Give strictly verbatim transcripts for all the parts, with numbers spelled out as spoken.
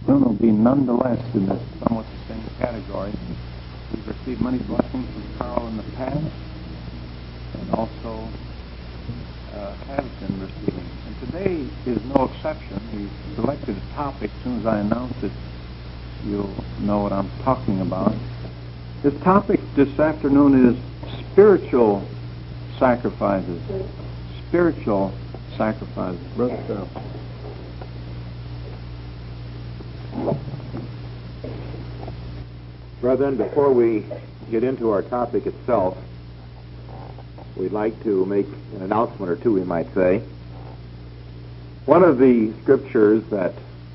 soon will be nonetheless in this somewhat the same category. We've received many blessings from Carl in the past, and also uh, have been receiving. And today is no exception. He selected a topic. As soon as I announce it, you'll know what I'm talking about. His topic this afternoon is spiritual sacrifices. Spiritual sacrifices. Brother Carol. Brethren, before we get into our topic itself, we'd like to make an announcement or two, we might say. One of the scriptures that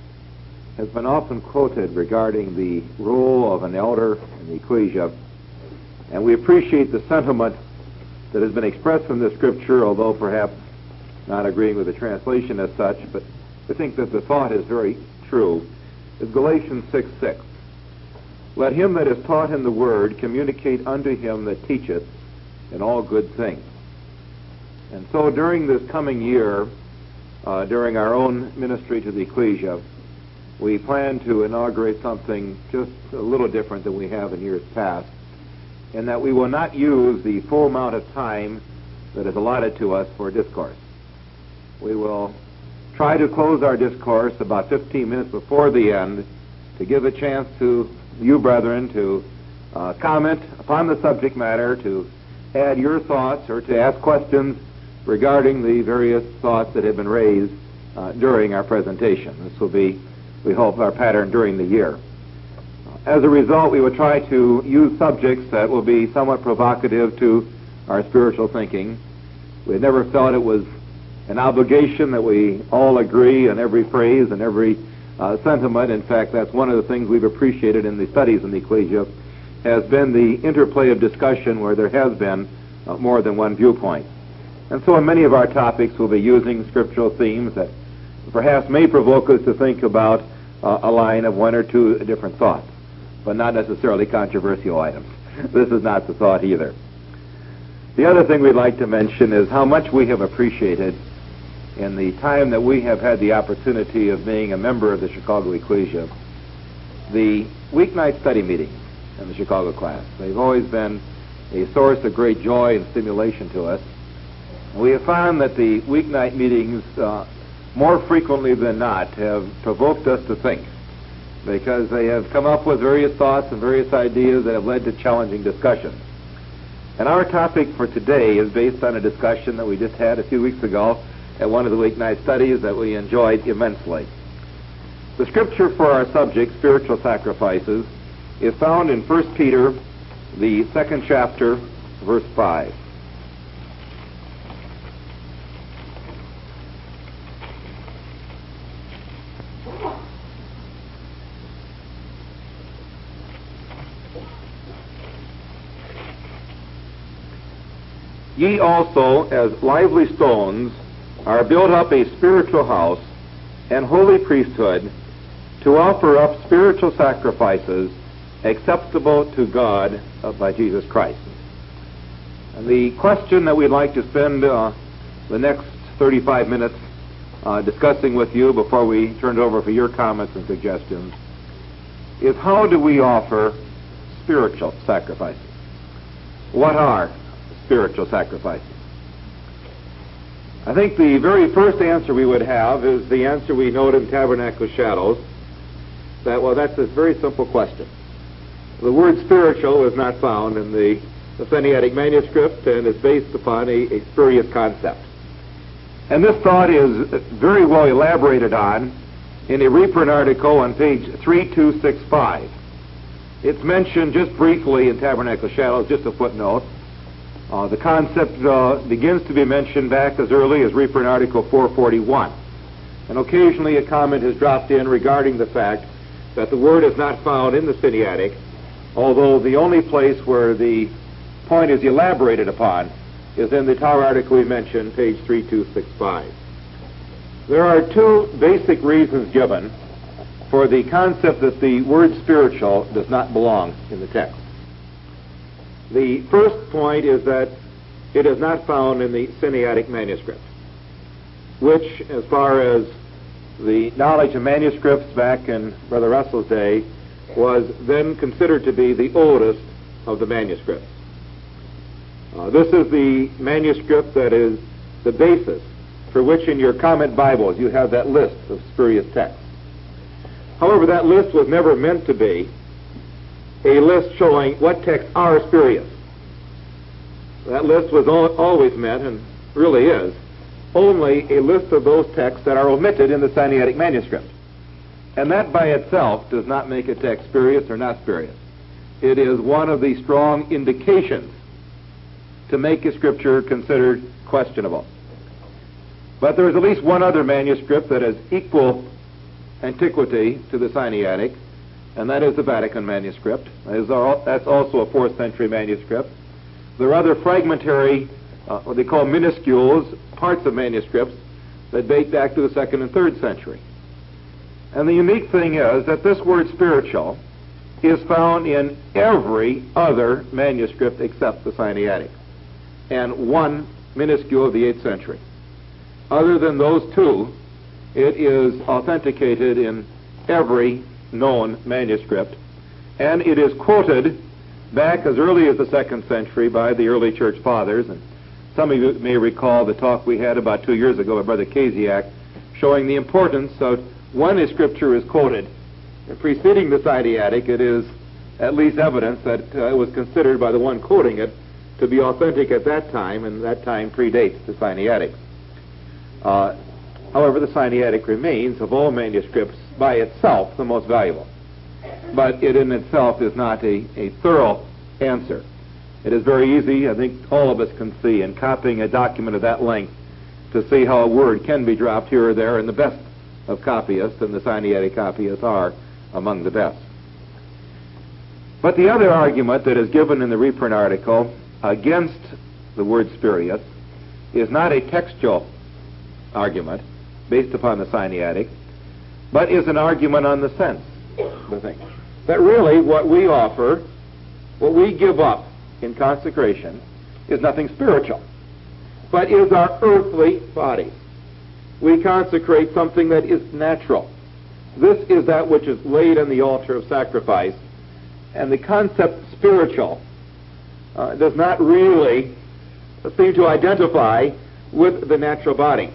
has been often quoted regarding the role of an elder in the ecclesia, and we appreciate the sentiment that has been expressed from this scripture, although perhaps not agreeing with the translation as such, but I think that the thought is very true, is Galatians six six. Let him that is taught in the word communicate unto him that teacheth in all good things. And so during this coming year, uh, during our own ministry to the ecclesia, we plan to inaugurate something just a little different than we have in years past, in that we will not use the full amount of time that is allotted to us for discourse. We will try to close our discourse about fifteen minutes before the end to give a chance to you, brethren, to uh, comment upon the subject matter, to add your thoughts or to ask questions regarding the various thoughts that have been raised uh, during our presentation. This will be, we hope, our pattern during the year. As a result, we will try to use subjects that will be somewhat provocative to our spiritual thinking. We had never felt it was an obligation that we all agree on every phrase and every uh, sentiment. In fact, that's one of the things we've appreciated in the studies in the ecclesia, has been the interplay of discussion where there has been uh, more than one viewpoint. And so in many of our topics we'll be using scriptural themes that perhaps may provoke us to think about uh, a line of one or two different thoughts, but not necessarily controversial items. This is not the thought either. The other thing we'd like to mention is how much we have appreciated in the time that we have had the opportunity of being a member of the Chicago Ecclesia, the weeknight study meetings in the Chicago class. They've always been a source of great joy and stimulation to us. And we have found that the weeknight meetings, uh, more frequently than not, have provoked us to think, because they have come up with various thoughts and various ideas that have led to challenging discussions. And our topic for today is based on a discussion that we just had a few weeks ago at one of the weeknight studies that we enjoyed immensely. The scripture for our subject, spiritual sacrifices, is found in First Peter, the second chapter, verse five. Ye also, as lively stones, are built up a spiritual house and holy priesthood to offer up spiritual sacrifices acceptable to God uh, by Jesus Christ. And the question that we'd like to spend uh, the next thirty-five minutes uh, discussing with you before we turn it over for your comments and suggestions is, how do we offer spiritual sacrifices? What are spiritual sacrifices? I think the very first answer we would have is the answer we note in Tabernacle Shadows, that, well, that's a very simple question. The word spiritual is not found in the, the Sinaitic manuscript and is based upon a, a spurious concept. And this thought is very well elaborated on in a reprint article on page three two six five. It's mentioned just briefly in Tabernacle Shadows, just a footnote. Uh, the concept uh, begins to be mentioned back as early as reprint article four forty-one. And occasionally a comment has dropped in regarding the fact that the word is not found in the Sinaitic, although the only place where the point is elaborated upon is in the Tower article we mentioned, page three two six five. There are two basic reasons given for the concept that the word spiritual does not belong in the text. The first point is that it is not found in the Sinaitic manuscript, which, as far as the knowledge of manuscripts back in Brother Russell's day was then considered to be the oldest of the manuscripts. Uh, this is the manuscript that is the basis for which in your comment Bibles you have that list of spurious texts. However, that list was never meant to be a list showing what texts are spurious. That list was al- always meant, and really is, only a list of those texts that are omitted in the Sinaitic manuscript. And that by itself does not make a text spurious or not spurious. It is one of the strong indications to make a scripture considered questionable. But there is at least one other manuscript that has equal antiquity to the Sinaitic, and that is the Vatican manuscript. That's also a fourth century manuscript. There are other fragmentary, uh, what they call minuscules, parts of manuscripts that date back to the second and third century. And the unique thing is that this word spiritual is found in every other manuscript except the Sinaitic, and one minuscule of the eighth century. Other than those two, it is authenticated in every known manuscript, and it is quoted back as early as the second century by the early church fathers. And some of you may recall the talk we had about two years ago by Brother Kasiak, showing the importance of when a scripture is quoted preceding the Sinaitic, it is at least evidence that uh, it was considered by the one quoting it to be authentic at that time, and that time predates the Sinaitic. Uh, however, the Sinaitic remains, of all manuscripts, by itself the most valuable. But it in itself is not a, a thorough answer. It is very easy, I think all of us can see, in copying a document of that length, to see how a word can be dropped here or there, and the best of copyists, and the Sinaitic copyists are among the best. But the other argument that is given in the reprint article against the word spurious is not a textual argument based upon the Sinaitic, but is an argument on the sense of the thing. That really what we offer, what we give up in consecration, is nothing spiritual, but is our earthly bodies. We consecrate something that is natural. This is that which is laid on the altar of sacrifice, and the concept spiritual uh, does not really seem to identify with the natural body.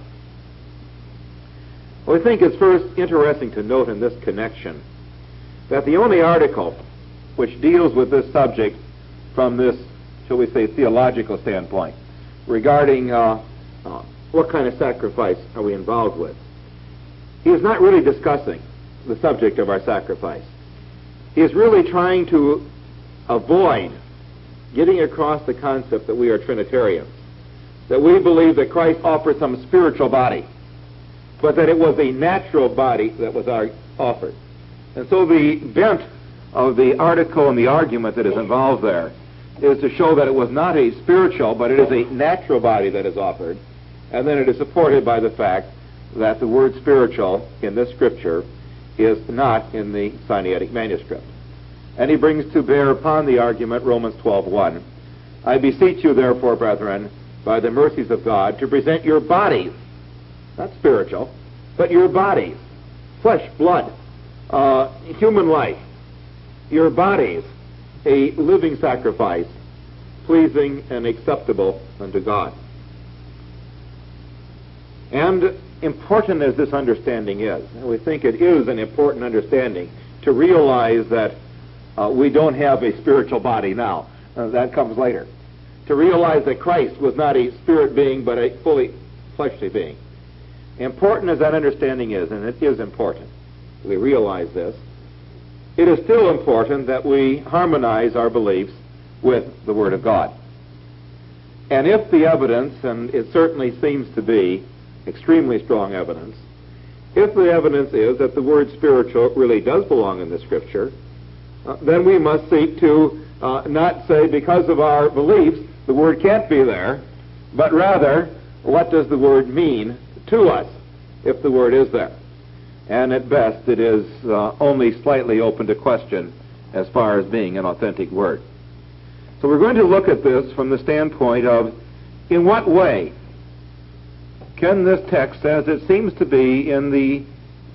Well, I think it's first interesting to note in this connection that the only article which deals with this subject from this, shall we say, theological standpoint regarding uh, uh, what kind of sacrifice are we involved with, he is not really discussing the subject of our sacrifice. He is really trying to avoid getting across the concept that we are Trinitarians, that we believe that Christ offered some spiritual body, but that it was a natural body that was our, offered. And so the bent of the article and the argument that is involved there is to show that it was not a spiritual, but it is a natural body that is offered, and then it is supported by the fact that the word spiritual in this scripture is not in the Sinaitic manuscript. And he brings to bear upon the argument Romans twelve one. I beseech you therefore, brethren, by the mercies of God, to present your bodies, not spiritual, but your bodies, flesh, blood, uh, human life, your bodies, a living sacrifice, pleasing and acceptable unto God. And important as this understanding is, and we think it is an important understanding to realize that uh, we don't have a spiritual body now. Uh, that comes later. To realize that Christ was not a spirit being, but a fully fleshly being. Important as that understanding is, and it is important, we realize this, it is still important that we harmonize our beliefs with the Word of God. And if the evidence, and it certainly seems to be extremely strong evidence, if the evidence is that the word spiritual really does belong in the Scripture, uh, then we must seek to uh, not say because of our beliefs the word can't be there, but rather what does the word mean to us if the word is there. And at best it is uh, only slightly open to question as far as being an authentic word. So we're going to look at this from the standpoint of in what way can this text, as it seems to be in the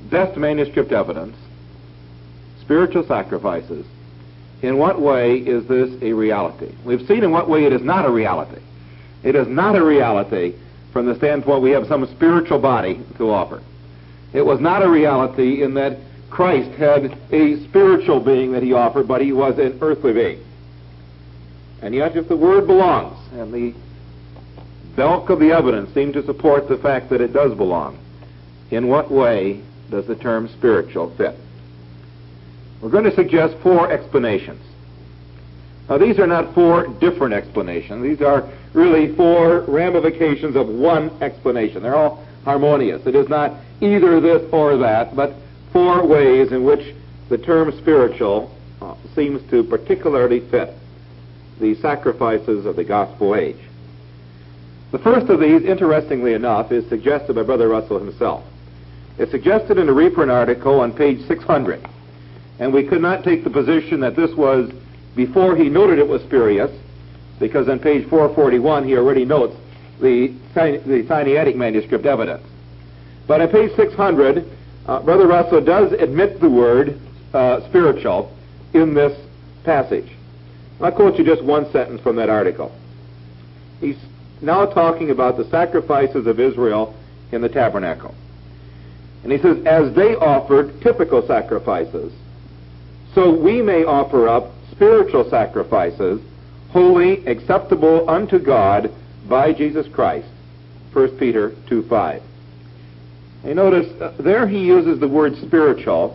best manuscript evidence, spiritual sacrifices, in what way is this a reality? We've seen in what way it is not a reality. It is not a reality from the standpoint we have some spiritual body to offer. It was not a reality in that Christ had a spiritual being that he offered, but he was an earthly being. And yet if the word belongs, and the bulk of the evidence seems to support the fact that it does belong, in what way does the term spiritual fit? We're going to suggest four explanations. Now, these are not four different explanations. These are really four ramifications of one explanation. They're all harmonious. It is not either this or that, but four ways in which the term spiritual uh, seems to particularly fit the sacrifices of the gospel age. The first of these, interestingly enough, is suggested by Brother Russell himself. It's suggested in a reprint article on page six hundred. And we could not take the position that this was before he noted it was spurious, because on page four forty-one he already notes the, the Sinaitic manuscript evidence. But on page six hundred, uh, Brother Russell does admit the word uh, spiritual in this passage. I'll quote you just one sentence from that article. He's now talking about the sacrifices of Israel in the tabernacle. And he says, as they offered typical sacrifices, so we may offer up spiritual sacrifices, holy, acceptable unto God by Jesus Christ. First Peter two five. And notice, uh, there he uses the word spiritual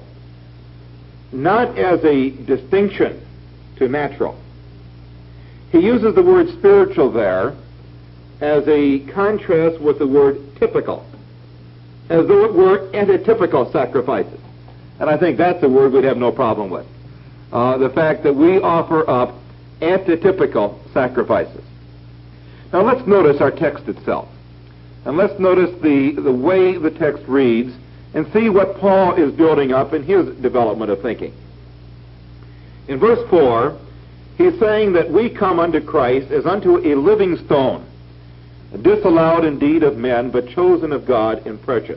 not as a distinction to natural. He uses the word spiritual there as a contrast with the word typical, as though it were antitypical sacrifices. And I think that's a word we'd have no problem with. Uh, the fact that we offer up antitypical sacrifices. Now let's notice our text itself. And let's notice the, the way the text reads and see what Paul is building up in his development of thinking. In verse four, he's saying that we come unto Christ as unto a living stone, disallowed indeed of men, but chosen of God and precious.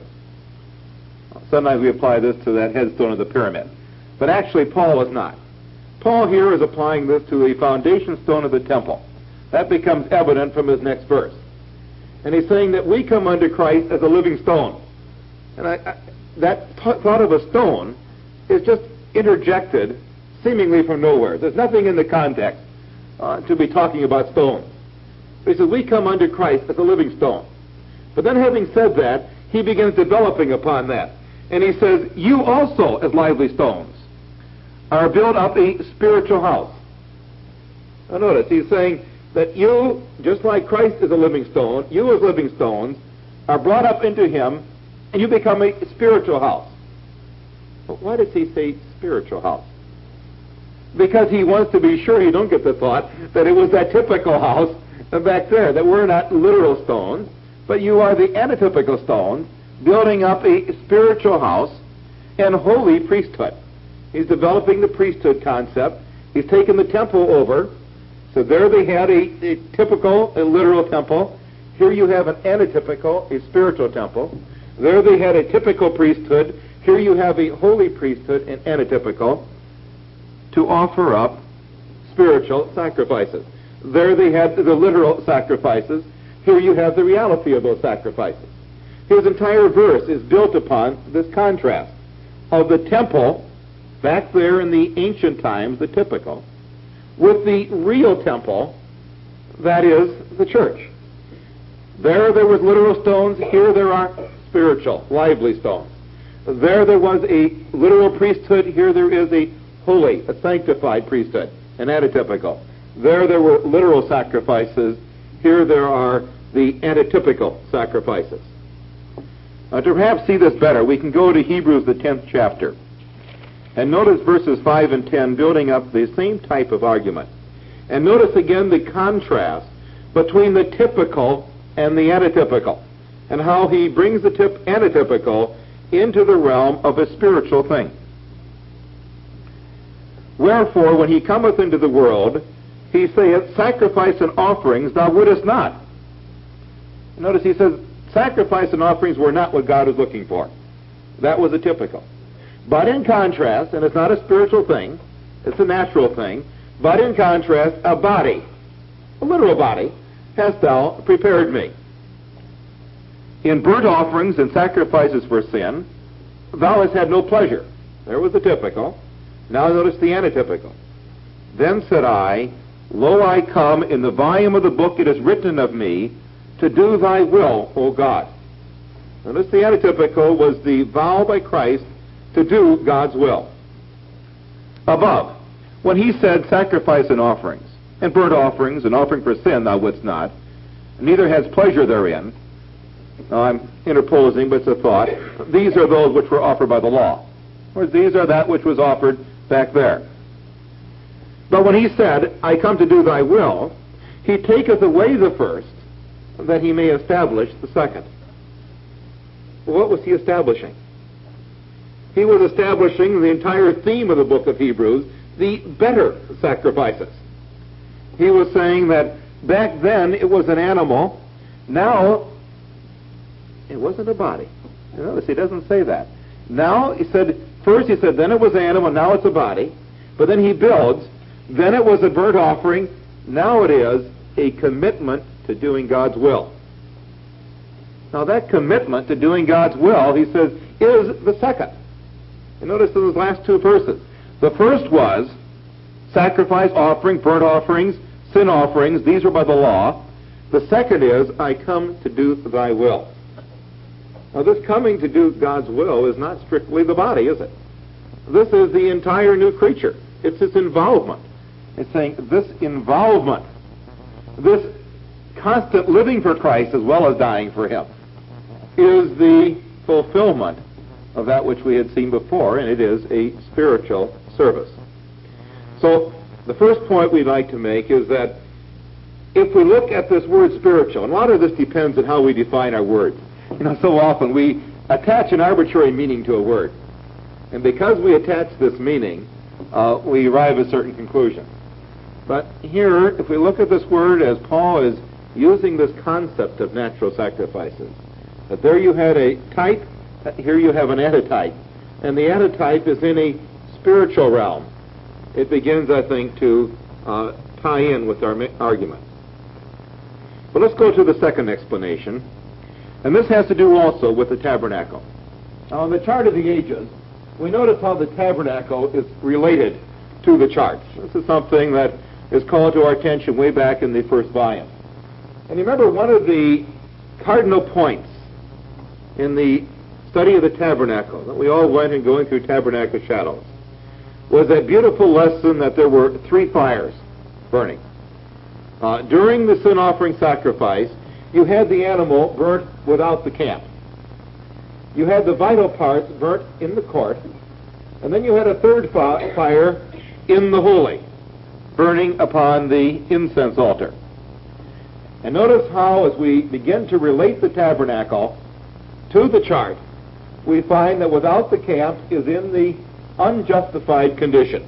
Sometimes we apply this to that headstone of the pyramid. But actually, Paul is not. Paul here is applying this to the foundation stone of the temple. That becomes evident from his next verse. And he's saying that we come unto Christ as a living stone. And I, I, that th- thought of a stone is just interjected seemingly from nowhere. There's nothing in the context uh, to be talking about stones. But he says, we come unto Christ as a living stone. But then having said that, he begins developing upon that. And he says, you also, as lively stones, are built up a spiritual house. Now notice, he's saying that you, just like Christ is a living stone, you as living stones are brought up into him, and you become a spiritual house. But why does he say spiritual house? Because he wants to be sure you don't get the thought that it was that typical house back there, that we're not literal stones, but you are the antitypical stones, building up a spiritual house and holy priesthood. He's developing the priesthood concept. He's taken the temple over. So there they had a, a typical, a literal temple. Here you have an antitypical, a spiritual temple. There they had a typical priesthood. Here you have a holy priesthood, an antitypical, to offer up spiritual sacrifices. There they had the literal sacrifices. Here you have the reality of those sacrifices. His entire verse is built upon this contrast of the temple back there in the ancient times, the typical, with the real temple, that is, the church. There there was literal stones. Here there are spiritual, lively stones. There there was a literal priesthood. Here there is a holy, a sanctified priesthood, an antitypical. There there were literal sacrifices. Here there are the antitypical sacrifices. Uh, to perhaps see this better, we can go to Hebrews, the tenth chapter. And notice verses five and ten building up the same type of argument. And notice again the contrast between the typical and the antitypical, and how he brings the tip antitypical into the realm of a spiritual thing. Wherefore, when he cometh into the world, he saith, sacrifice and offerings thou wouldest not. Notice he says, sacrifice and offerings were not what God was looking for. That was a typical. But in contrast, and it's not a spiritual thing, it's a natural thing, but in contrast, a body, a literal body, hast thou prepared me. In burnt offerings and sacrifices for sin, thou hast had no pleasure. There was the typical. Now notice the antitypical. Then said I, Lo, I come, in the volume of the book it is written of me, to do thy will, O God. Notice the antitypical was the vow by Christ to do God's will. Above, when he said sacrifice and offerings, and burnt offerings, and offering for sin thou wouldst not, neither has pleasure therein. Now I'm interposing, but it's a thought. These are those which were offered by the law. Or these are that which was offered back there. But when he said, I come to do thy will, he taketh away the first, that he may establish the second. Well, what was he establishing? He was establishing the entire theme of the book of Hebrews, the better sacrifices. He was saying that back then it was an animal, now it wasn't a body. You notice he doesn't say that. Now he said, first he said, then it was an animal, now it's a body. But then he builds, then it was a burnt offering, now it is a commitment to doing God's will. Now that commitment to doing God's will, he says, is the second. And notice those last two verses. The first was sacrifice, offering, burnt offerings, sin offerings. These were by the law. The second is, I come to do thy will. Now this coming to do God's will is not strictly the body, is it? This is the entire new creature. It's its involvement. It's saying this involvement, this constant living for Christ as well as dying for him, is the fulfillment of that which we had seen before, and it is a spiritual service. So the first point we'd like to make is that if we look at this word spiritual, and a lot of this depends on how we define our words. You know, so often we attach an arbitrary meaning to a word. And because we attach this meaning, uh, we arrive at certain conclusions. But here, if we look at this word as Paul is using this concept of natural sacrifices, that there you had a type, here you have an antitype. And the antitype is in a spiritual realm. It begins, I think, to uh, tie in with our argument. But let's go to the second explanation. And this has to do also with the tabernacle. Now, on the chart of the ages, we notice how the tabernacle is related to the charts. This is something that is called to our attention way back in the first volume. And you remember one of the cardinal points in the study of the tabernacle that we all went in going through tabernacle shadows was that beautiful lesson that there were three fires burning. Uh, during the sin offering sacrifice, you had the animal burnt without the camp. You had the vital parts burnt in the court. And then you had a third fi- fire in the holy, burning upon the incense altar. And notice how, as we begin to relate the tabernacle to the chart, we find that without the camp is in the unjustified condition.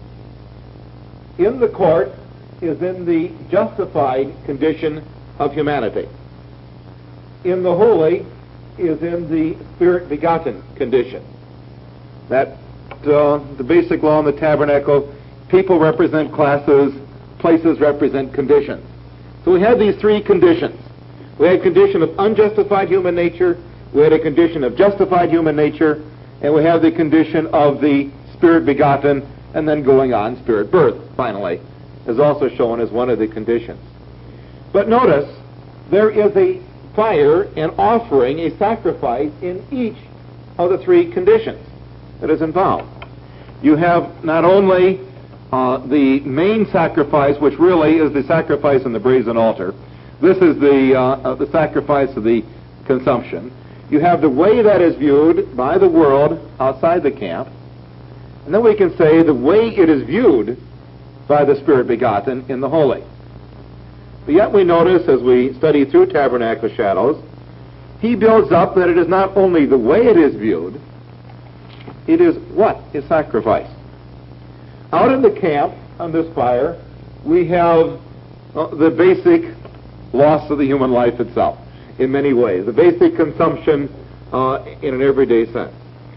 In the court is in the justified condition of humanity. In the holy is in the spirit-begotten condition. That uh, the basic law in the tabernacle, people represent classes, places represent conditions. So we had these three conditions. We had a condition of unjustified human nature, we had a condition of justified human nature, and we have the condition of the spirit-begotten, and then going on, spirit birth, finally, is also shown as one of the conditions. But notice, there is a fire, an offering, a sacrifice in each of the three conditions that is involved. You have not only uh, the main sacrifice, which really is the sacrifice on the brazen altar. This is the, uh, uh, the sacrifice of the consumption. You have the way that is viewed by the world outside the camp. And then we can say the way it is viewed by the Spirit begotten in the holy. But yet we notice as we study through Tabernacle Shadows, he builds up that it is not only the way it is viewed, it is what is sacrificed. Out in the camp on this fire, we have uh, the basic loss of the human life itself in many ways, the basic consumption uh, in an everyday sense.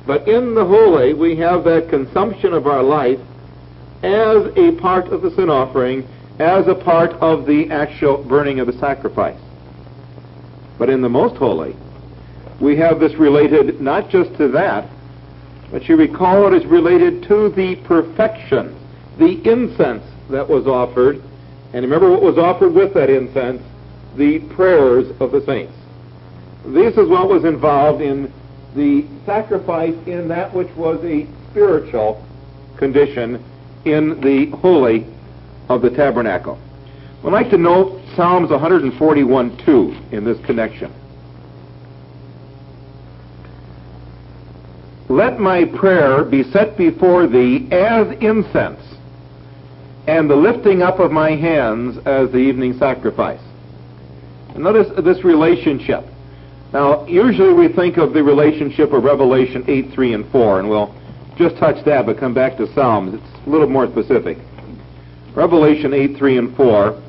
But in the holy, we have that consumption of our life as a part of the sin offering, as a part of the actual burning of the sacrifice. But in the most holy, we have this related not just to that, but you recall it is related to the perfection, the incense that was offered. And remember what was offered with that incense? The prayers of the saints. This is what was involved in the sacrifice in that which was a spiritual condition in the holy of the tabernacle. I'd like to note Psalms one forty-one two in this connection. Let my prayer be set before thee as incense, and the lifting up of my hands as the evening sacrifice. And notice this relationship. Now, usually we think of the relationship of Revelation eight, three, and four, and we'll just touch that, but come back to Psalms. It's a little more specific. Revelation eight, three, and four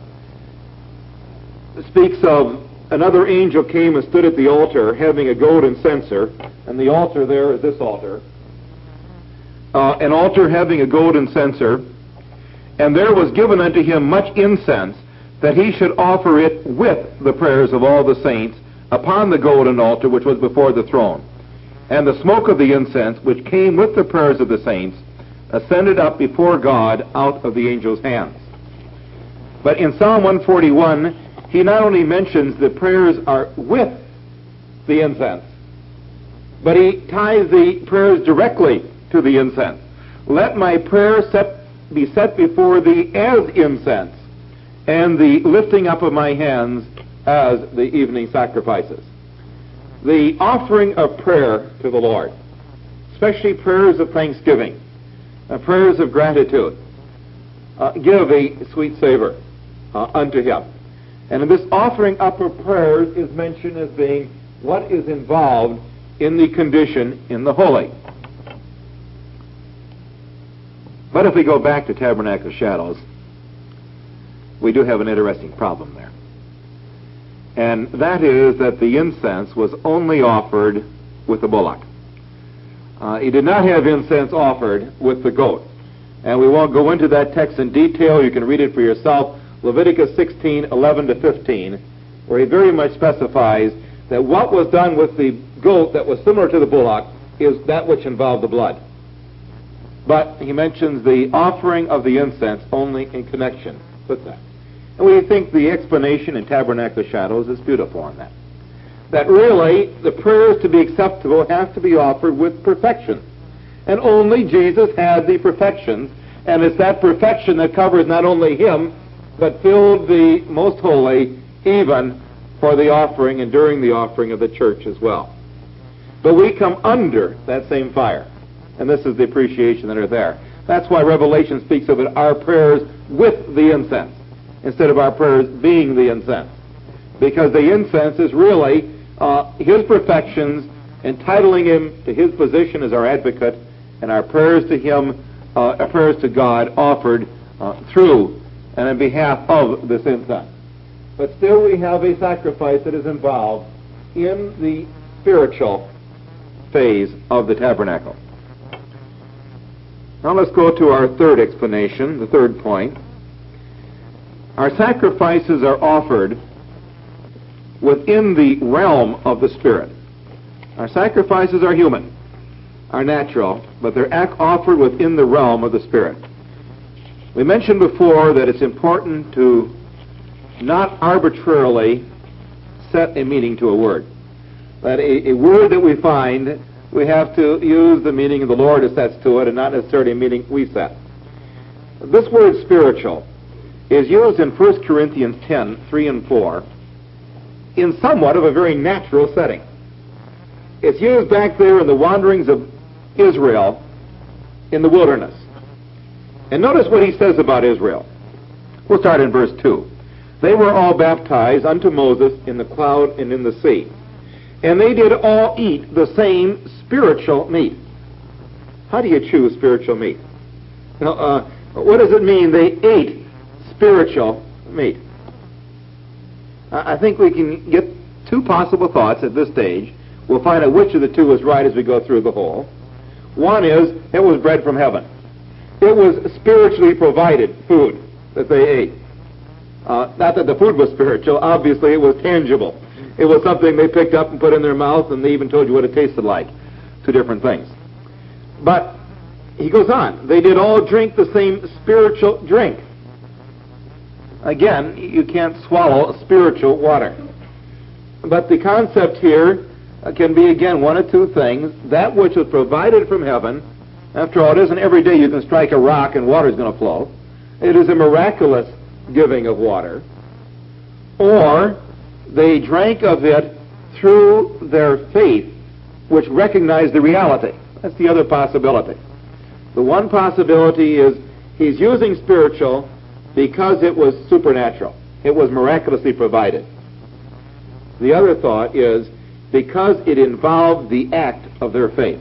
speaks of another angel came and stood at the altar having a golden censer, and the altar there is this altar. Uh, an altar having a golden censer, and there was given unto him much incense, that he should offer it with the prayers of all the saints upon the golden altar which was before the throne. And the smoke of the incense, which came with the prayers of the saints, ascended up before God out of the angel's hands. But in Psalm one forty-one, he not only mentions the prayers are with the incense, but he ties the prayers directly to the incense. Let my prayer set, be set before thee as incense, and the lifting up of my hands as the evening sacrifices. The offering of prayer to the Lord, especially prayers of thanksgiving, uh, prayers of gratitude, uh, give a sweet savor uh, unto him. And in this offering up of prayers is mentioned as being what is involved in the condition in the holy. But if we go back to Tabernacle Shadows, we do have an interesting problem there. And that is that the incense was only offered with the bullock. Uh, he did not have incense offered with the goat. And we won't go into that text in detail. You can read it for yourself. Leviticus sixteen, eleven to fifteen, where he very much specifies that what was done with the goat that was similar to the bullock is that which involved the blood. But he mentions the offering of the incense only in connection with that. And we think the explanation in Tabernacle Shadows is beautiful on that. That really, the prayers to be acceptable have to be offered with perfection. And only Jesus had the perfections, and it's that perfection that covers not only him, but filled the most holy even for the offering and during the offering of the church as well. But we come under that same fire. And this is the appreciation that are there. That's why Revelation speaks of it, our prayers with the incense, instead of our prayers being the incense. Because the incense is really uh, his perfections, entitling him to his position as our advocate, and our prayers to him, uh, our prayers to God offered uh, through and on behalf of this incense. But still we have a sacrifice that is involved in the spiritual phase of the tabernacle. Now let's go to our third explanation, the third point. Our sacrifices are offered within the realm of the Spirit. Our sacrifices are human, are natural, but they're offered within the realm of the Spirit. We mentioned before that it's important to not arbitrarily set a meaning to a word. That a, a word that we find, we have to use the meaning the Lord sets to it and not necessarily a meaning we set. This word spiritual is used in First Corinthians ten, three and four in somewhat of a very natural setting. It's used back there in the wanderings of Israel in the wilderness. And notice what he says about Israel. We'll start in verse two. They were all baptized unto Moses in the cloud and in the sea. And they did all eat the same spiritual meat. How do you choose spiritual meat? Now, uh, what does it mean they ate spiritual meat? I think we can get two possible thoughts at this stage. We'll find out which of the two is right as we go through the whole. One is, it was bread from heaven. It was spiritually provided food that they ate. Uh, not that the food was spiritual, obviously it was tangible. It was something they picked up and put in their mouth, and they even told you what it tasted like. Two different things. But he goes on, they did all drink the same spiritual drink. Again, you can't swallow spiritual water. But the concept here uh, can be, again, one of two things. That which was provided from heaven, after all, it isn't every day you can strike a rock and water is going to flow. It is a miraculous giving of water. Or they drank of it through their faith, which recognized the reality. That's the other possibility. The one possibility is he's using spiritual because it was supernatural. It was miraculously provided. The other thought is because it involved the act of their faith.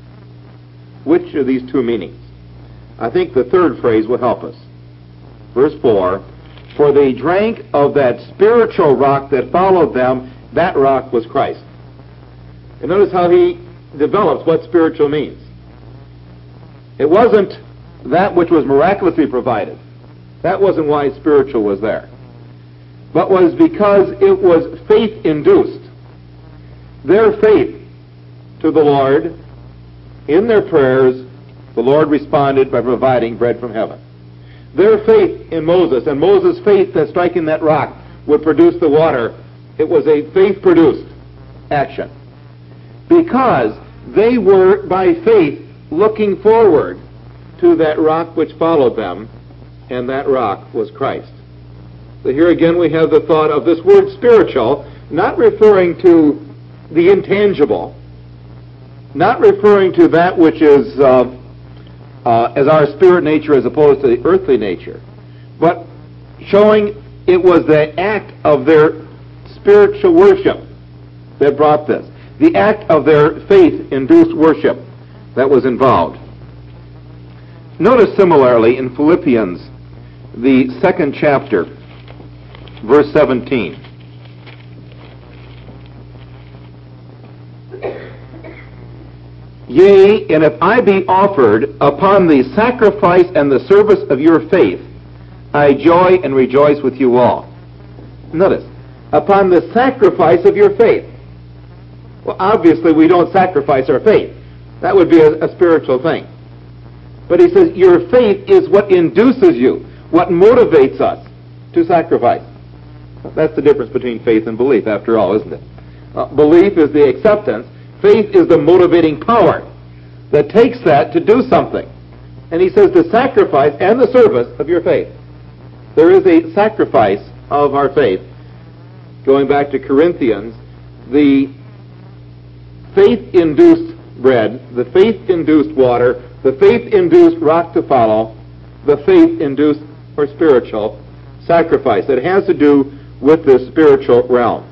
Which are these two meanings? I think the third phrase will help us. Verse four, for they drank of that spiritual rock that followed them. That rock was Christ. And notice how he develops what spiritual means. It wasn't that which was miraculously provided. That wasn't why spiritual was there. But was because it was faith-induced. Their faith to the Lord, in their prayers, the Lord responded by providing bread from heaven. Their faith in Moses, and Moses' faith that striking that rock would produce the water, it was a faith-produced action. Because they were, by faith, looking forward to that rock which followed them, and that rock was Christ. So here again we have the thought of this word spiritual, not referring to the intangible, not referring to that which is uh, uh, as our spirit nature as opposed to the earthly nature, but showing it was the act of their spiritual worship that brought this, the act of their faith-induced worship that was involved. Notice similarly in Philippians, the second chapter, verse seventeen. Yea, and if I be offered upon the sacrifice and the service of your faith, I joy and rejoice with you all. Notice, upon the sacrifice of your faith. Well, obviously we don't sacrifice our faith. That would be a, a spiritual thing. But he says, your faith is what induces you, what motivates us to sacrifice. That's the difference between faith and belief, after all, isn't it? Uh, belief is the acceptance. Faith is the motivating power that takes that to do something. And he says the sacrifice and the service of your faith. There is a sacrifice of our faith. Going back to Corinthians, the faith-induced bread, the faith-induced water, the faith-induced rock to follow, the faith-induced or spiritual sacrifice. It has to do with the spiritual realm.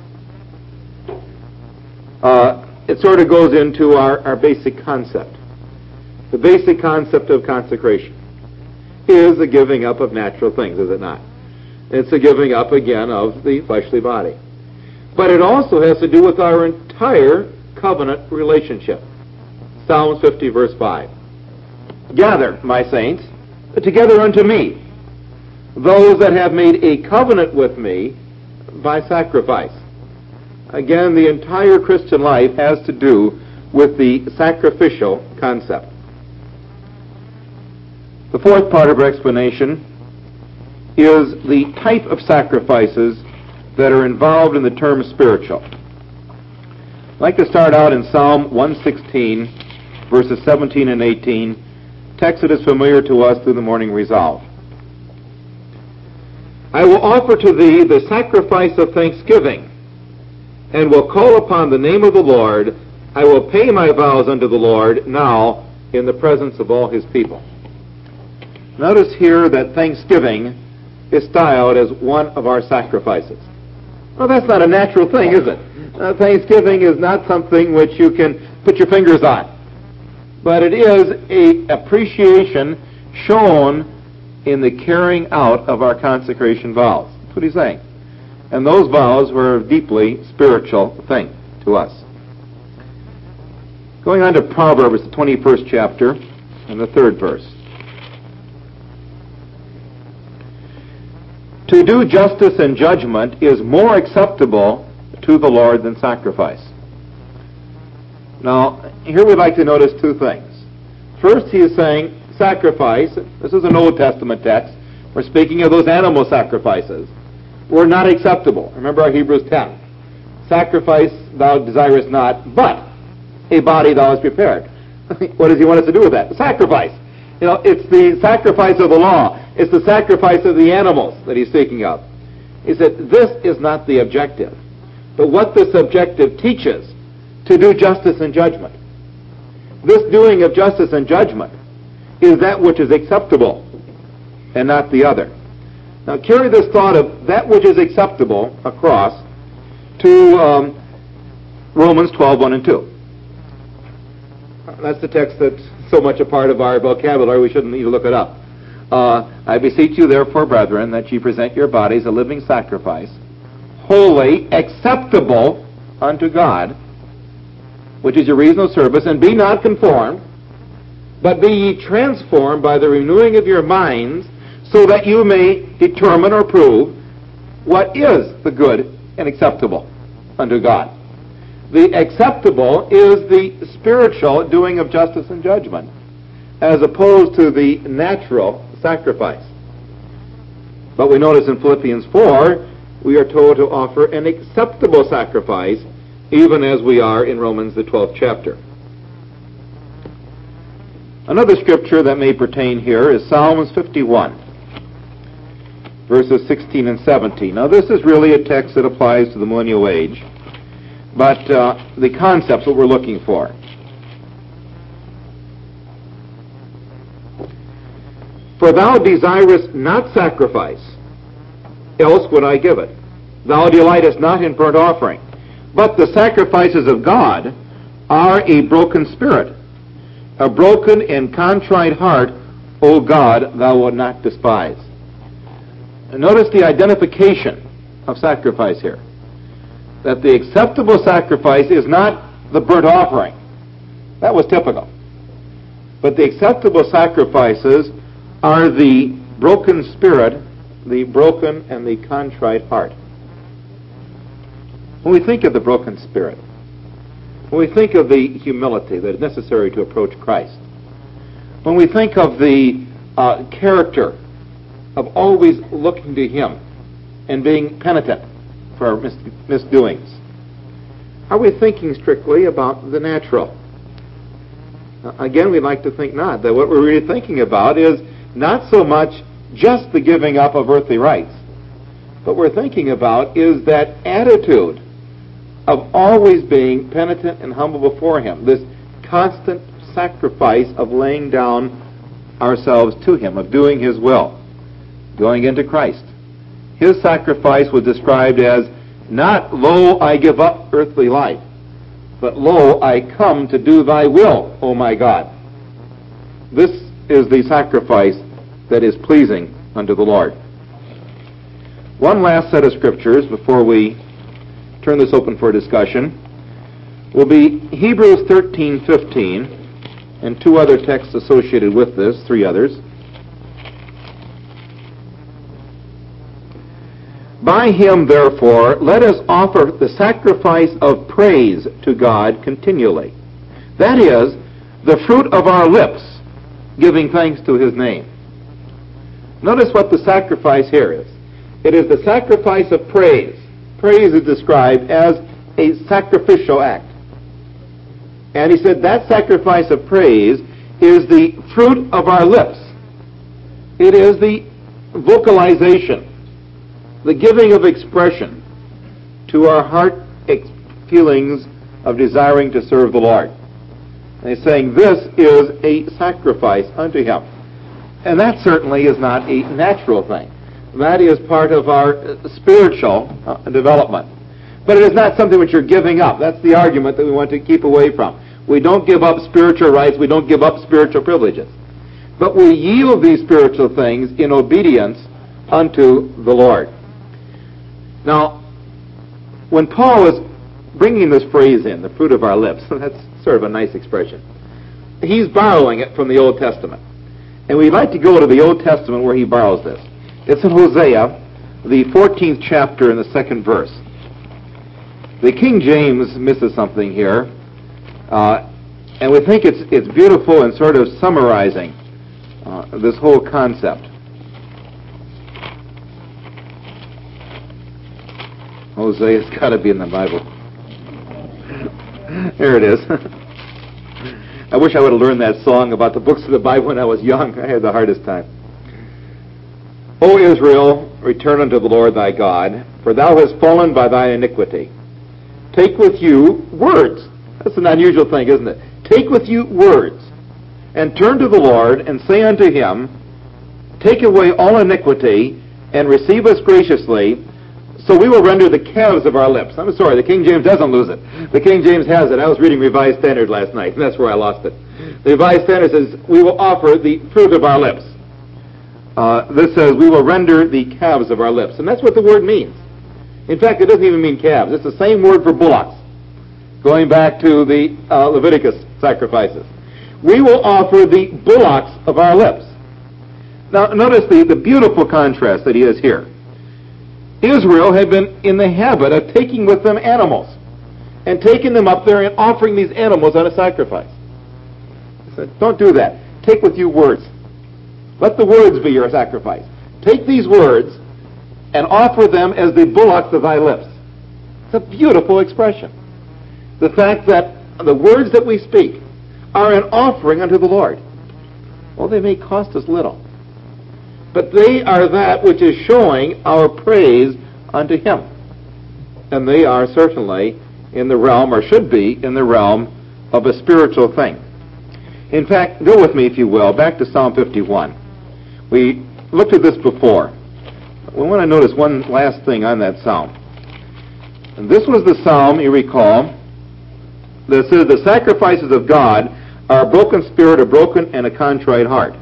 Uh, it sort of goes into our, our basic concept. The basic concept of consecration is the giving up of natural things, is it not? It's the giving up, again, of the fleshly body. But it also has to do with our entire covenant relationship. Psalms fifty, verse five. Gather, my saints, together unto me, those that have made a covenant with me by sacrifice. Again, the entire Christian life has to do with the sacrificial concept. The fourth part of our explanation is the type of sacrifices that are involved in the term spiritual. I'd like to start out in Psalm one sixteen, verses seventeen and eighteen, text that is familiar to us through the morning resolve. I will offer to thee the sacrifice of thanksgiving, and will call upon the name of the Lord. I will pay my vows unto the Lord now in the presence of all his people. Notice here that thanksgiving is styled as one of our sacrifices. Well, that's not a natural thing, is it? Uh, thanksgiving is not something which you can put your fingers on. But it is an appreciation shown in the carrying out of our consecration vows. That's what he's saying. And those vows were a deeply spiritual thing to us. Going on to Proverbs, the twenty-first chapter, and the third verse. To do justice and judgment is more acceptable to the Lord than sacrifice. Now, here we'd like to notice two things. First, he is saying sacrifice. This is an Old Testament text. We're speaking of those animal sacrifices. Were not acceptable. Remember our Hebrews ten. Sacrifice thou desirest not, but a body thou hast prepared. What does he want us to do with that? Sacrifice. You know, it's the sacrifice of the law. It's the sacrifice of the animals that he's speaking of. He said, this is not the objective. But what this objective teaches, to do justice and judgment. This doing of justice and judgment is that which is acceptable and not the other. Now carry this thought of that which is acceptable across to um, Romans twelve, one and two. That's the text that's so much a part of our vocabulary we shouldn't need to look it up. Uh, I beseech you therefore, brethren, that ye present your bodies a living sacrifice, holy, acceptable unto God, which is your reasonable service, and be not conformed, but be ye transformed by the renewing of your minds, so that you may determine or prove what is the good and acceptable unto God. The acceptable is the spiritual doing of justice and judgment, as opposed to the natural sacrifice. But we notice in Philippians four, we are told to offer an acceptable sacrifice, even as we are in Romans, the twelfth chapter. Another scripture that may pertain here is Psalms fifty-one, verses sixteen and seventeen. Now this is really a text that applies to the millennial age, but uh, the concept's what we're looking for. For thou desirest not sacrifice, else would I give it. Thou delightest not in burnt offering. But the sacrifices of God are a broken spirit. A broken and contrite heart, O God, thou wilt not despise. And notice the identification of sacrifice here. That the acceptable sacrifice is not the burnt offering. That was typical. But the acceptable sacrifices are the broken spirit, the broken and the contrite heart. When we think of the broken spirit, when we think of the humility that is necessary to approach Christ, when we think of the uh, character of always looking to Him and being penitent for our mis- misdoings, are we thinking strictly about the natural? Uh, again, we'd like to think not. That what we're really thinking about is not so much just the giving up of earthly rights. What we're thinking about is that attitude of always being penitent and humble before Him, this constant sacrifice of laying down ourselves to Him, of doing His will, going into Christ. His sacrifice was described as not, lo, I give up earthly life, but lo, I come to do thy will, O my God. This is the sacrifice that is pleasing unto the Lord. One last set of scriptures before we turn this open for discussion will be Hebrews thirteen fifteen and two other texts associated with this, three others. By Him, therefore, let us offer the sacrifice of praise to God continually. That is, the fruit of our lips, giving thanks to His name. Notice what the sacrifice here is. It is the sacrifice of praise. Praise is described as a sacrificial act. And he said that sacrifice of praise is the fruit of our lips. It is the vocalization, the giving of expression to our heart ex- feelings of desiring to serve the Lord. And he's saying this is a sacrifice unto Him. And that certainly is not a natural thing. That is part of our spiritual uh, development. But it is not something which you're giving up. That's the argument that we want to keep away from. We don't give up spiritual rights. We don't give up spiritual privileges. But we yield these spiritual things in obedience unto the Lord. Now, when Paul is bringing this phrase in, the fruit of our lips. That's sort of a nice expression. He's borrowing it from the Old Testament. And we'd like to go to the Old Testament where he borrows this. It's in Hosea, the fourteenth chapter and the second verse. The King James misses something here, uh, and we think it's it's beautiful and sort of summarizing uh, this whole concept. Hosea's got to be in the Bible. There it is. I wish I would have learned that song about the books of the Bible when I was young. I had the hardest time. O Israel, return unto the Lord thy God, for thou hast fallen by thy iniquity. Take with you words. That's an unusual thing, isn't it? Take with you words, and turn to the Lord, and say unto him, take away all iniquity, and receive us graciously, so we will render the calves of our lips. I'm sorry, the King James doesn't lose it. The King James has it. I was reading Revised Standard last night, and that's where I lost it. The Revised Standard says, we will offer the fruit of our lips. Uh, this says, we will render the calves of our lips. And that's what the word means. In fact, it doesn't even mean calves. It's the same word for bullocks, going back to the uh, Leviticus sacrifices. We will offer the bullocks of our lips. Now, notice the, the beautiful contrast that he has here. Israel had been in the habit of taking with them animals and taking them up there and offering these animals on a sacrifice. He said, don't do that. Take with you words. Let the words be your sacrifice. Take these words and offer them as the bullocks of thy lips. It's a beautiful expression. The fact that the words that we speak are an offering unto the Lord. Well, they may cost us little, but they are that which is showing our praise unto him. And they are certainly in the realm, or should be in the realm, of a spiritual thing. In fact, go with me, if you will, back to Psalm fifty-one. We looked at this before. We want to notice one last thing on that psalm. And this was the psalm, you recall, that says, the sacrifices of God are a broken spirit, a broken and a contrite heart.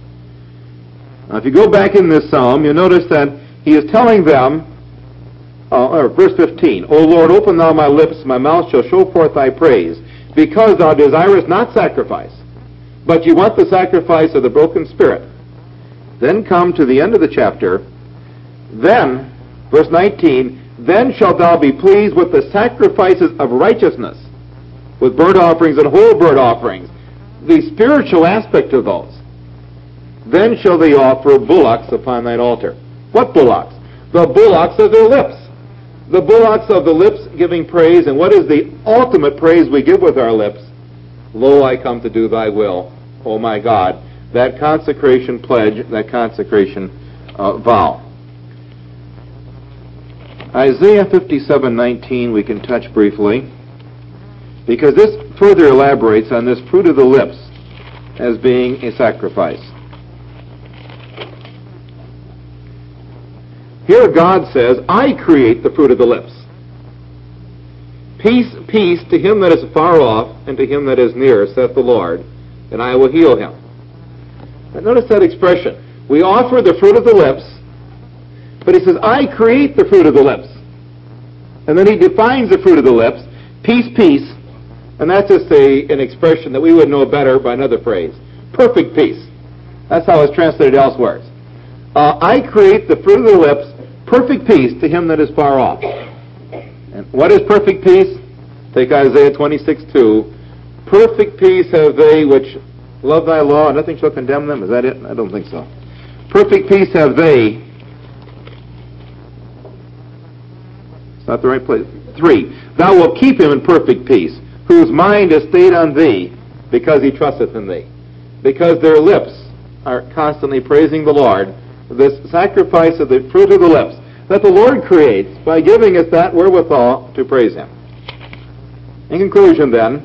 Now, if you go back in this psalm, you'll notice that he is telling them, uh, or verse fifteen, O Lord, open thou my lips, my mouth shall show forth thy praise, because thou desirest not sacrifice, but you want the sacrifice of the broken spirit. Then come to the end of the chapter, then, verse nineteen, then shalt thou be pleased with the sacrifices of righteousness, with burnt offerings and whole burnt offerings, the spiritual aspect of those. Then shall they offer bullocks upon thine altar. What bullocks? The bullocks of their lips. The bullocks of the lips giving praise. And what is the ultimate praise we give with our lips? Lo, I come to do thy will, O my God. That consecration pledge, that consecration uh, vow. Isaiah fifty-seven nineteen we can touch briefly, because this further elaborates on this fruit of the lips as being a sacrifice. Here God says, I create the fruit of the lips. Peace, peace to him that is far off, and to him that is near, saith the Lord, and I will heal him. Now notice that expression. We offer the fruit of the lips, but he says, I create the fruit of the lips. And then he defines the fruit of the lips, peace, peace, and that's just a, an expression that we would know better by another phrase. Perfect peace. That's how it's translated elsewhere. Uh, I create the fruit of the lips, perfect peace to him that is far off. And what is perfect peace? Take Isaiah twenty-six two. Perfect peace have they which love thy law, and nothing shall condemn them. Is that it? I don't think so. Perfect peace have they. It's not the right place. Three. Thou wilt keep him in perfect peace, whose mind is stayed on thee, because he trusteth in thee. Because their lips are constantly praising the Lord, this sacrifice of the fruit of the lips that the Lord creates by giving us that wherewithal to praise him. In conclusion, then,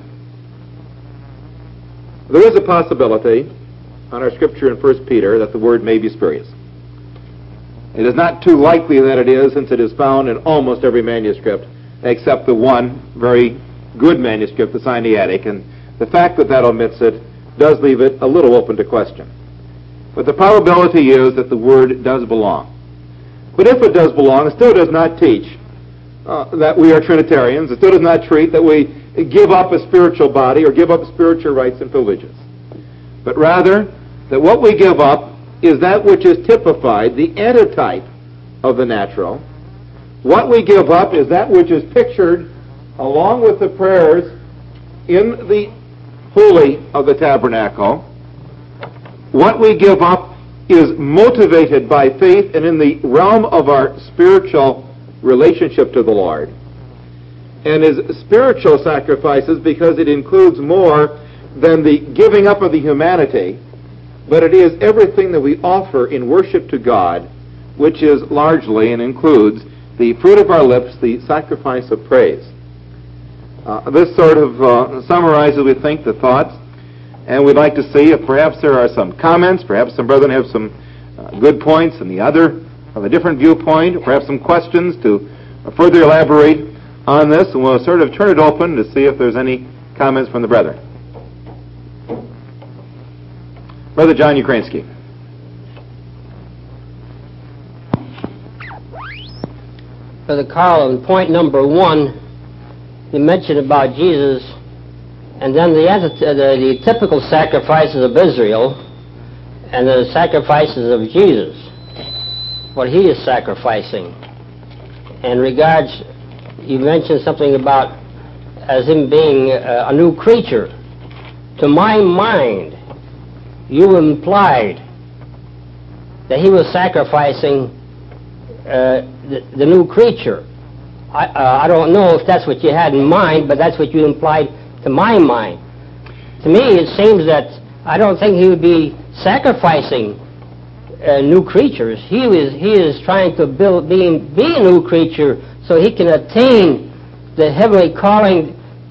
there is a possibility on our scripture in First Peter that the word may be spurious. It is not too likely that it is, since it is found in almost every manuscript, except the one very good manuscript, the Sinaitic, and the fact that that omits it does leave it a little open to question. But the probability is that the word does belong. But if it does belong, it still does not teach uh, that we are Trinitarians. It still does not treat that we give up a spiritual body or give up spiritual rights and privileges. But rather, that what we give up is that which is typified, the antitype of the natural. What we give up is that which is pictured along with the prayers in the holy of the tabernacle. What we give up is motivated by faith and in the realm of our spiritual relationship to the Lord, and is spiritual sacrifices because it includes more than the giving up of the humanity, but it is everything that we offer in worship to God, which is largely and includes the fruit of our lips, the sacrifice of praise. Uh, this sort of uh, summarizes, we think, the thoughts, and we'd like to see if perhaps there are some comments, perhaps some brethren have some uh, good points, and the other from a different viewpoint, perhaps some questions to uh, further elaborate on this, and we'll sort of turn it open to see if there's any comments from the brethren. Brother John Ukrainsky. Brother Carl, in point number one, you mentioned about Jesus, and then the, the, the typical sacrifices of Israel, and the sacrifices of Jesus, what he is sacrificing. In regards, you mentioned something about as him being a, a new creature. To my mind, you implied that he was sacrificing uh, the, the new creature. I, uh, I don't know if that's what you had in mind, but that's what you implied to my mind. To me, it seems that I don't think he would be sacrificing uh, new creatures. He is he is trying to build, be, be a new creature so he can attain the heavenly calling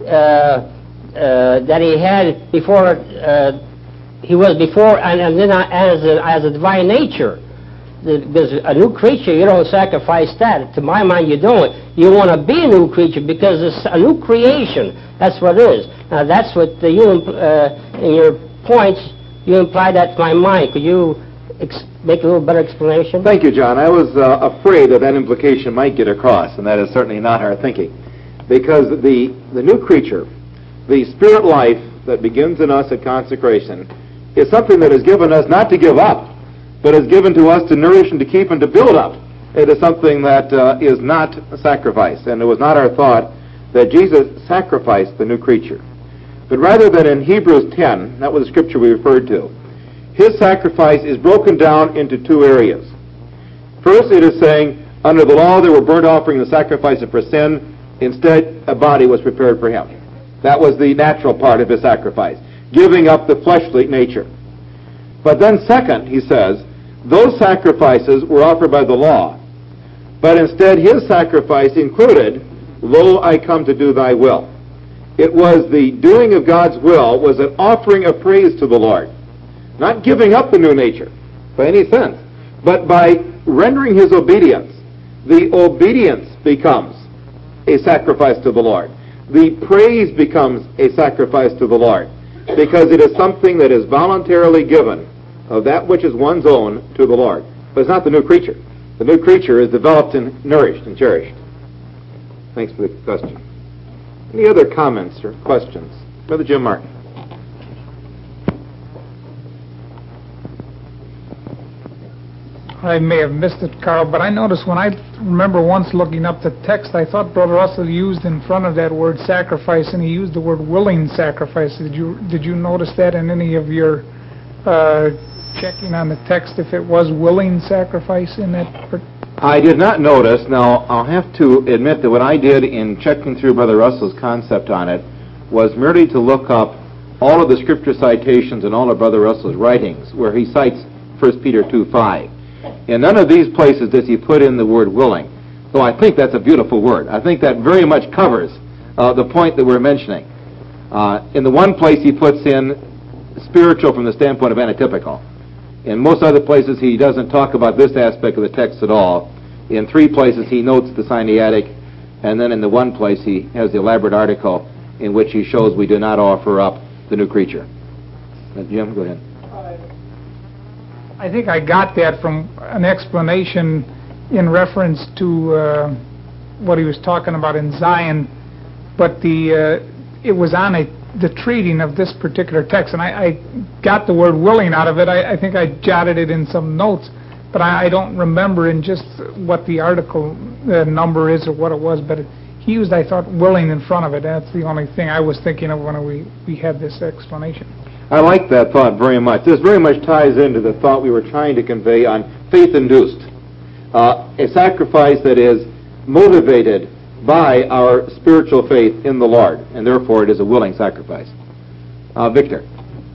uh, uh, that he had before. Uh, He was before, and, and then as a, as a divine nature. Because a new creature, you don't sacrifice that. To my mind, you don't. You want to be a new creature because it's a new creation. That's what it is. Now, that's what the, you, uh, in your points, you imply that to my mind. Could you ex- make a little better explanation? Thank you, John. I was uh, afraid that that implication might get across, and that is certainly not our thinking. Because the, the new creature, the spirit life that begins in us at consecration, is something that is given us not to give up, but is given to us to nourish and to keep and to build up. It is something that uh, is not a sacrifice, and it was not our thought that Jesus sacrificed the new creature. But rather that in Hebrews ten, that was the scripture we referred to, his sacrifice is broken down into two areas. First, it is saying, under the law there were burnt offerings and sacrifices for sin. Instead, a body was prepared for him. That was the natural part of his sacrifice, giving up the fleshly nature. But then second, he says, those sacrifices were offered by the law, but instead his sacrifice included, lo, I come to do thy will. It was the doing of God's will, was an offering of praise to the Lord. Not giving up the new nature, by any sense, but by rendering his obedience. The obedience becomes a sacrifice to the Lord. The praise becomes a sacrifice to the Lord, because it is something that is voluntarily given of that which is one's own to the Lord. But it's not the new creature. The new creature is developed and nourished and cherished. Thanks for the question. Any other comments or questions? Brother Jim Martin. I may have missed it, Carl, but I noticed when I remember once looking up the text, I thought Brother Russell used in front of that word sacrifice, and he used the word willing sacrifice. Did you did you notice that in any of your uh, checking on the text, if it was willing sacrifice in that? I did not notice. Now, I'll have to admit that what I did in checking through Brother Russell's concept on it was merely to look up all of the scripture citations and all of Brother Russell's writings where he cites First Peter two five. In none of these places does he put in the word willing, though I think that's a beautiful word. I think that very much covers uh, the point that we're mentioning. Uh, in the one place he puts in spiritual from the standpoint of antitypical. In most other places he doesn't talk about this aspect of the text at all. In three places he notes the Sinaitic, and then in the one place he has the elaborate article in which he shows we do not offer up the new creature. Uh, Jim, go ahead. I think I got that from an explanation in reference to uh, what he was talking about in Zion, but the uh, it was on a the treating of this particular text, and I, I got the word willing out of it. I, I think I jotted it in some notes, but I, I don't remember in just what the article uh, number is or what it was, but it, he used, I thought, willing in front of it. That's the only thing I was thinking of when we, we had this explanation. I like that thought very much. This very much ties into the thought we were trying to convey on faith-induced, uh, a sacrifice that is motivated by our spiritual faith in the Lord, and therefore it is a willing sacrifice. Uh, Victor.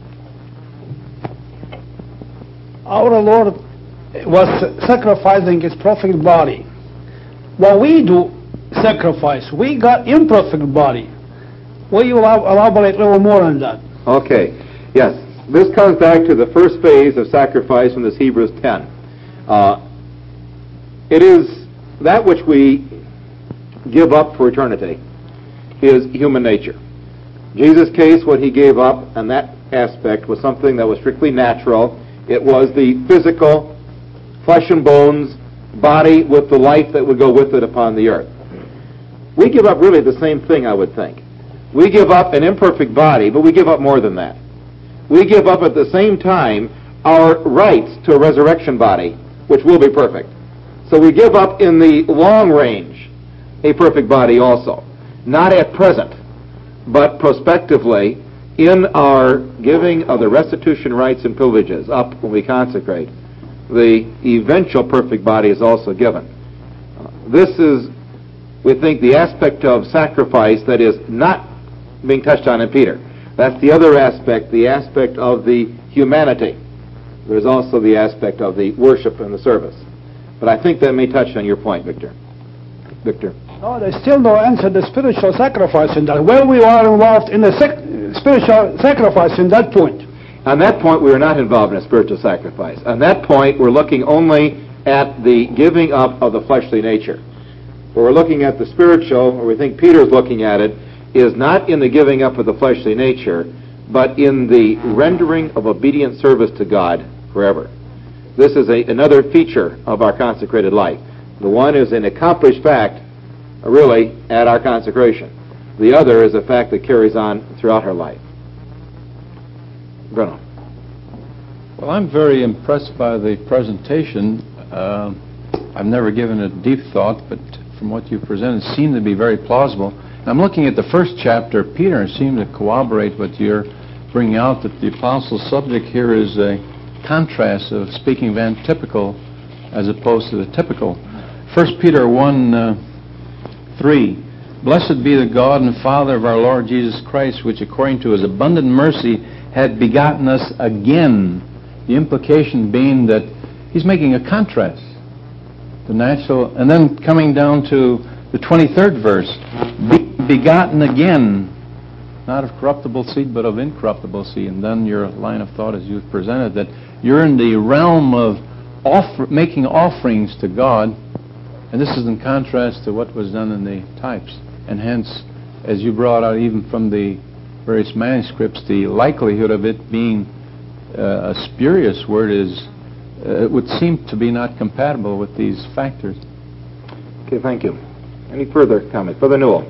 Our Lord was sacrificing his perfect body. When we do sacrifice, we got imperfect body. Will you elaborate a little more on that? Okay. Yes. This comes back to the first phase of sacrifice from this Hebrews ten. Uh, it is that which we give up for eternity is human nature. Jesus' case, what he gave up on that aspect was something that was strictly natural. It was the physical, flesh and bones, body with the life that would go with it upon the earth. We give up really the same thing, I would think. We give up an imperfect body, but we give up more than that. We give up at the same time our rights to a resurrection body, which will be perfect. So we give up in the long range a perfect body also. Not at present, but prospectively in our giving of the restitution rights and privileges up when we consecrate. The eventual perfect body is also given. Uh, this is, we think, the aspect of sacrifice that is not being touched on in Peter. That's the other aspect, the aspect of the humanity. There's also the aspect of the worship and the service. But I think that may touch on your point, Victor. Victor. No, they still don't answer the spiritual sacrifice in that. Where we are involved in the sec- spiritual sacrifice in that point. On that point, we are not involved in a spiritual sacrifice. On that point, we're looking only at the giving up of the fleshly nature. Where we're looking at the spiritual, or we think Peter's looking at it, is not in the giving up of the fleshly nature, but in the rendering of obedient service to God forever. This is a, another feature of our consecrated life. The one is an accomplished fact, really, at our consecration. The other is a fact that carries on throughout her life. Bruno. Well, I'm very impressed by the presentation. Uh, I've never given it deep thought, but from what you presented, it seemed to be very plausible. I'm looking at the first chapter, Peter, and seemed to corroborate what you're bringing out, that the apostle's subject here is a contrast of speaking of antitypical as opposed to the typical. First Peter one, uh, three. Blessed be the God and Father of our Lord Jesus Christ, which according to his abundant mercy had begotten us again. The implication being that he's making a contrast. The natural, and then coming down to the twenty-third verse, be begotten again, not of corruptible seed, but of incorruptible seed. And then your line of thought as you've presented, that you're in the realm of offer, making offerings to God, and this is in contrast to what was done in the types. And hence, as you brought out even from the various manuscripts, the likelihood of it being uh, a spurious word is, uh, it would seem to be not compatible with these factors. Okay, thank you. Any further comments? Brother Newell.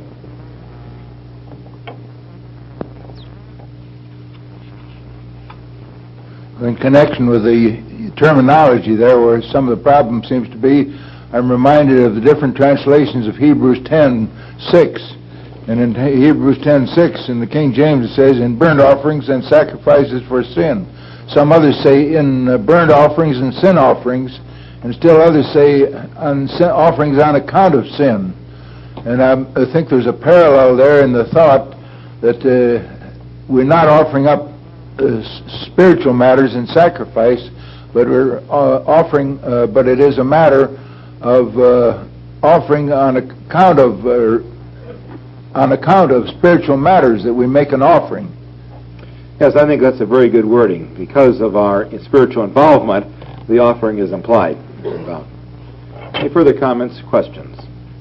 In connection with the terminology there, where some of the problem seems to be, I'm reminded of the different translations of Hebrews ten six. And in Hebrews ten six, in the King James, it says, in burnt offerings and sacrifices for sin. Some others say in uh, burnt offerings and sin offerings, and still others say on sin offerings on account of sin. And I, I think there's a parallel there in the thought that uh, we're not offering up uh, spiritual matters in sacrifice, but we're uh, offering, uh, but it is a matter of uh, offering on account of uh, on account of spiritual matters that we make an offering. Yes, I think that's a very good wording. Because of our spiritual involvement, the offering is implied. Any further comments, questions?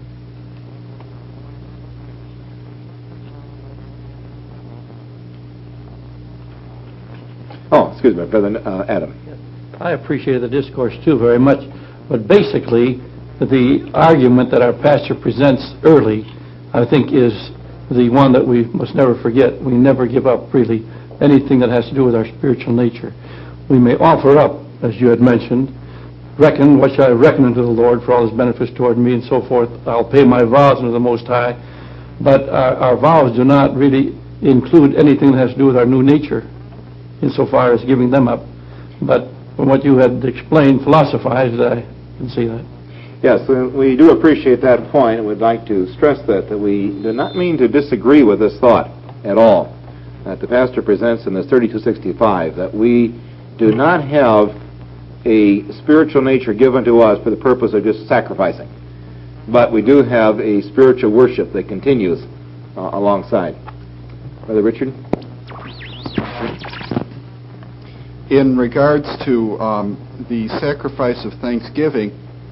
Oh, excuse me, Brother uh, Adam. I appreciated the discourse too very much, but basically the argument that our pastor presents early, I think, is the one that we must never forget. We never give up, really, anything that has to do with our spiritual nature. We may offer up, as you had mentioned, reckon, what shall I reckon unto the Lord for all his benefits toward me, and so forth. I'll pay my vows unto the Most High. But our, our vows do not really include anything that has to do with our new nature, insofar as giving them up. But from what you had explained, philosophized, I can see that. Yes, we do appreciate that point, and we'd like to stress that, that we do not mean to disagree with this thought at all that the pastor presents in this thirty-two sixty-five, that we do not have a spiritual nature given to us for the purpose of just sacrificing, but we do have a spiritual worship that continues uh, alongside. Brother Richard? In regards to um, the sacrifice of thanksgiving,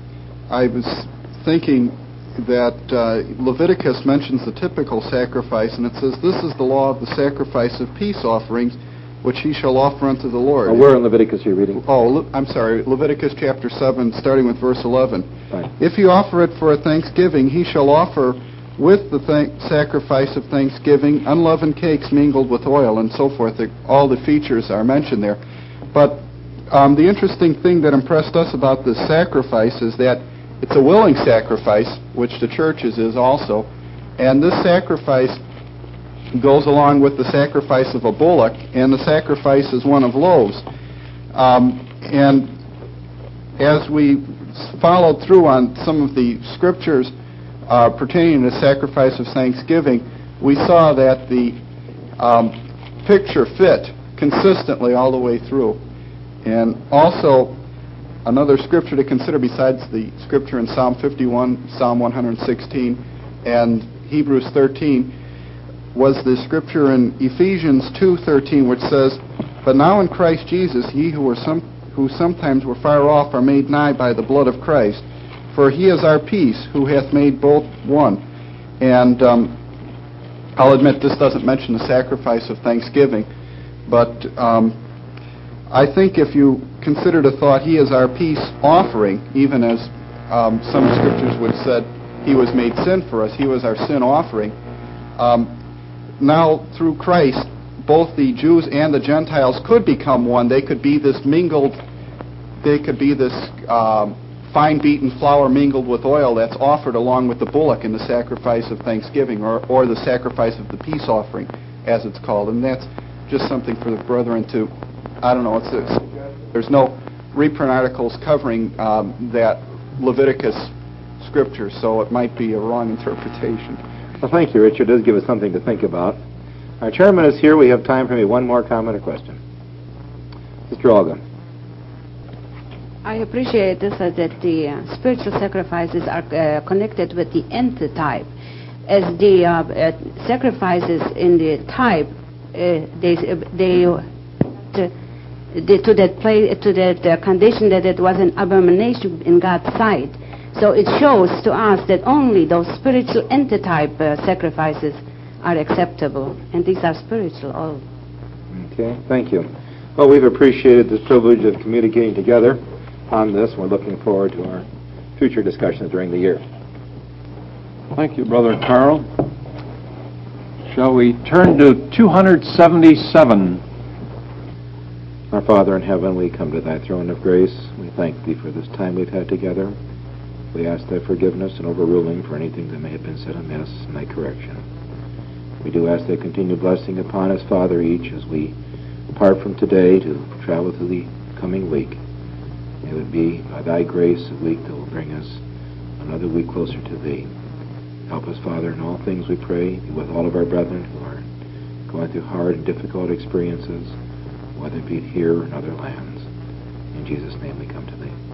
I was thinking that uh, Leviticus mentions the typical sacrifice, and it says, "This is the law of the sacrifice of peace offerings, which he shall offer unto the Lord." Oh, where in Leviticus are you reading? Oh, Le- I'm sorry, Leviticus chapter seven, starting with verse eleven. Fine. "If you offer it for a thanksgiving, he shall offer with the thank- sacrifice of thanksgiving unleavened cakes mingled with oil," and so forth. The, all the features are mentioned there. But um, the interesting thing that impressed us about this sacrifice is that it's a willing sacrifice, which the church's is also, and this sacrifice goes along with the sacrifice of a bullock, and the sacrifice is one of loaves. Um, and as we followed through on some of the scriptures uh, pertaining to sacrifice of thanksgiving, we saw that the um, picture fit consistently all the way through. And also, another scripture to consider besides the scripture in Psalm fifty-one, Psalm one sixteen, and Hebrews thirteen was the scripture in Ephesians two thirteen, which says, "But now in Christ Jesus, ye who were some who sometimes were far off are made nigh by the blood of Christ. For he is our peace, who hath made both one." And um, I'll admit this doesn't mention the sacrifice of thanksgiving, but um, I think if you consider the thought, he is our peace offering, even as um, some scriptures would have said, he was made sin for us, he was our sin offering. Um, now, through Christ, both the Jews and the Gentiles could become one. They could be this mingled, they could be this um, fine beaten flour mingled with oil that's offered along with the bullock in the sacrifice of thanksgiving, or, or the sacrifice of the peace offering, as it's called. And that's just something for the brethren to, I don't know, it's, it's, there's no reprint articles covering um, that Leviticus scripture, so it might be a wrong interpretation. Well, thank you, Richard. It does give us something to think about. Our chairman is here. We have time for maybe one more comment or question. Sister Olga. I appreciate this, uh, that the uh, spiritual sacrifices are uh, connected with the antitype. As the uh, uh, sacrifices in the type, uh, they, they uh, The, to that play, to that uh, condition that it was an abomination in God's sight. So it shows to us that only those spiritual antitype uh, sacrifices are acceptable, and these are spiritual all. Okay, thank you. Well, we've appreciated this privilege of communicating together on this. We're looking forward to our future discussions during the year. Thank you, Brother Carl. Shall we turn to two seventy-seven? Our Father in heaven, we come to thy throne of grace. We thank thee for this time we've had together. We ask thy forgiveness and overruling for anything that may have been said amiss and thy correction. We do ask thy continued blessing upon us, Father, each as we depart from today to travel through the coming week. May it be by thy grace a week that will bring us another week closer to thee. Help us, Father, in all things we pray. Be with all of our brethren who are going through hard and difficult experiences, whether it be here or in other lands. In Jesus' name we come to thee.